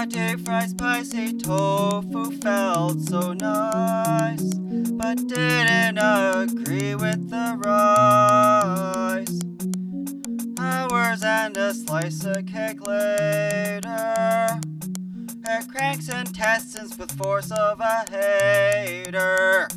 deep fried spicy tofu felt so nice, but didn't agree with the rice. Hours and a slice of cake later, it cranks intestines with force of a hater.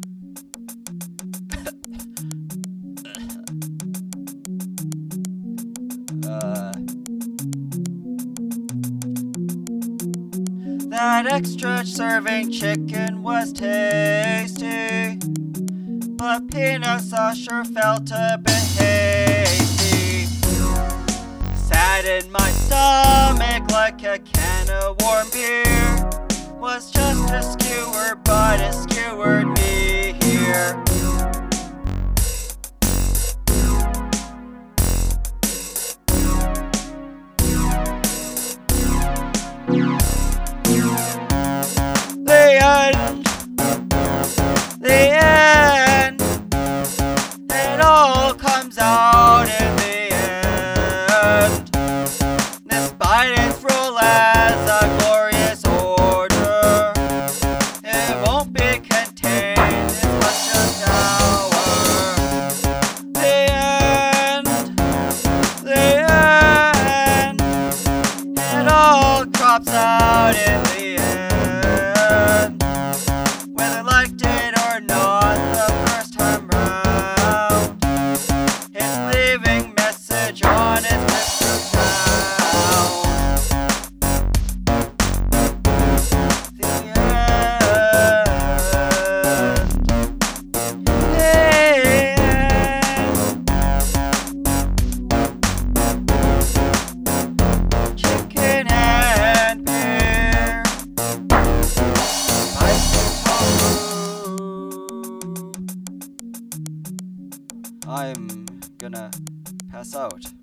That extra serving chicken was tasty, but peanut sauce sure felt a bit hasty. Sat in my stomach like a can of warm beer. Was just a skewer, but it skewered me here. The end, it all comes out in the end. Despite its role as a glorious order, it won't be contained in such a tower. The end, it all drops out in the end. Whether liked it or not the first time round, it's leaving message on its Mr. Town. The end. Chicken and beer. I'm gonna pass out.